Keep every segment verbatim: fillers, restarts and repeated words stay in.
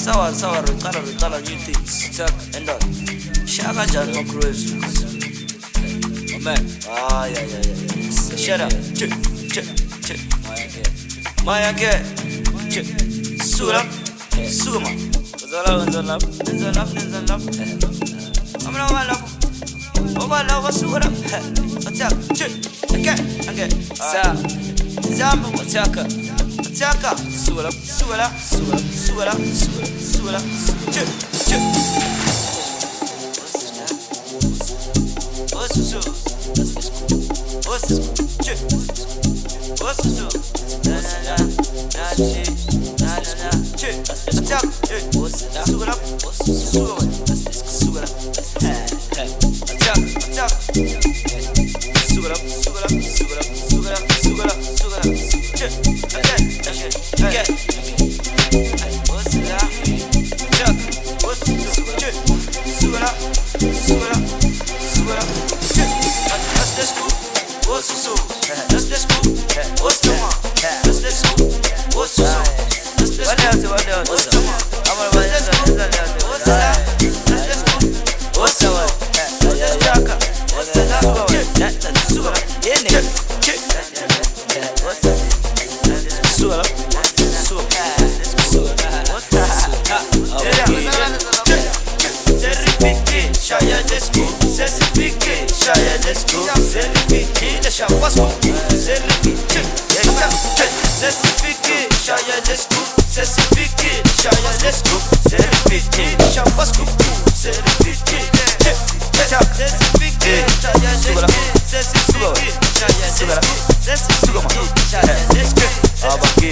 sawa sawa riqala riqala new things tak and on shaka kanjani macruise oh man ah yeah yeah yeah shut up ch ch ch maya ke ch sura suma zala zala zala zala amra wala wala wasura atak ch okay okay sa zambo ataka ataka sura sura sura sura sura ch ch osusu osusu ch osusu na na na chi na na ch atak sura sura sura atak atak sura sura sura sura sura sura ch okay okay osura atak osusu ch sura sura sura ch that's the school osusu that's the school osuma that's the school osusu that's the school what else what else amara baya osura that's the school osuma that's the chaka osala that's the sura ene sura Shaya Desco, certificate, Shaya Desco, certificate, the Shapasco, certificate, certificate, Shaya Desco, certificate, Shaya Desco, certificate, Shapasco, certificate, certificate, Shaya Desco, certificate, Shaya Desco, certificate, Shaya Desco, Abaki,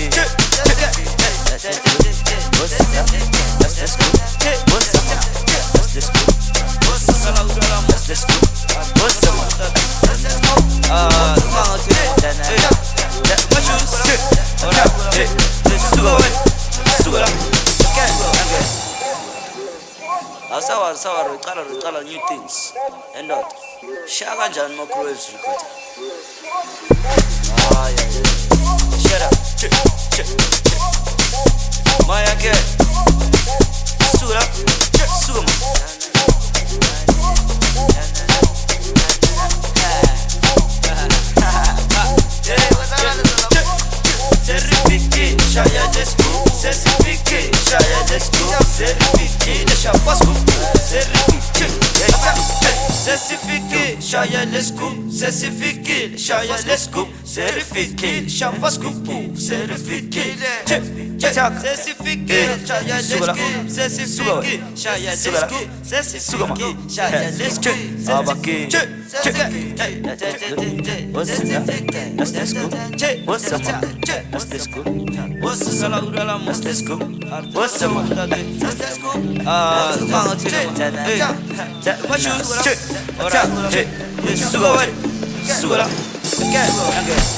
what's up? That's the school. What's up? That's the school. That's the school. What's up? Ah, small tip. What you say? Alright, sugar, sugar. Okay, okay. Sawa sawa, riqala riqala new things. And what? Shaka kanjani macruise recorder. Ah yeah yeah. Shut up. Ch ch ch. Maya ke. Sura. Suma. Certificate, Shaya Desco, certificate, Shaya Desco, certificate, the Shapasco, certificate, certificate, Shaya Desco, certificate, Shaya Desco, certificate, Shapasco, certificate, certificate, Shaya Desco, certificate, Shaya Desco, certificate, Shaya Desco, Abaki, what's up? That's the school. What's up? That's the school. What's the school? That's the school. What's up? That's the school. Ah, small tip. Hey, what you? Alright, hey, sugar, sugar. Okay, okay.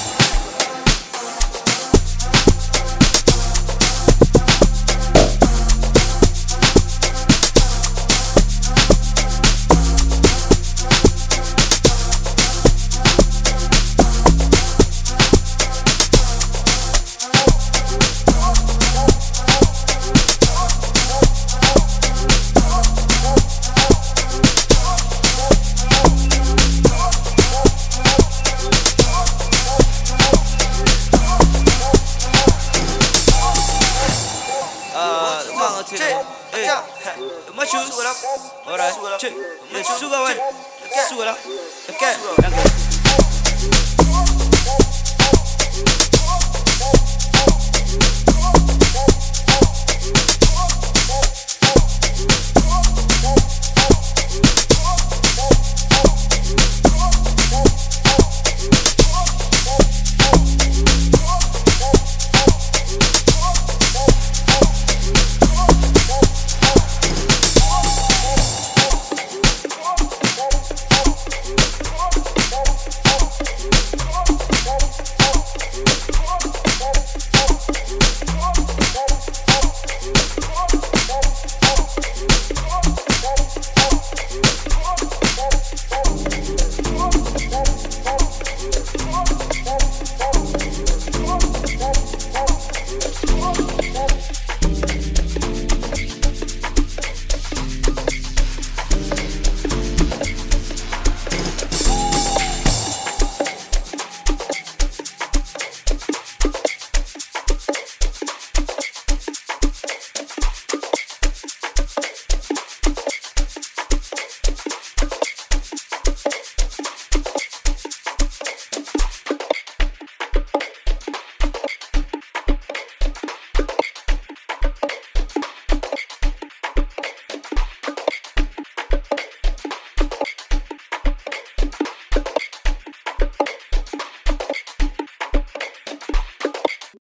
Hey, what you? Alright, sugar, sugar, okay, okay.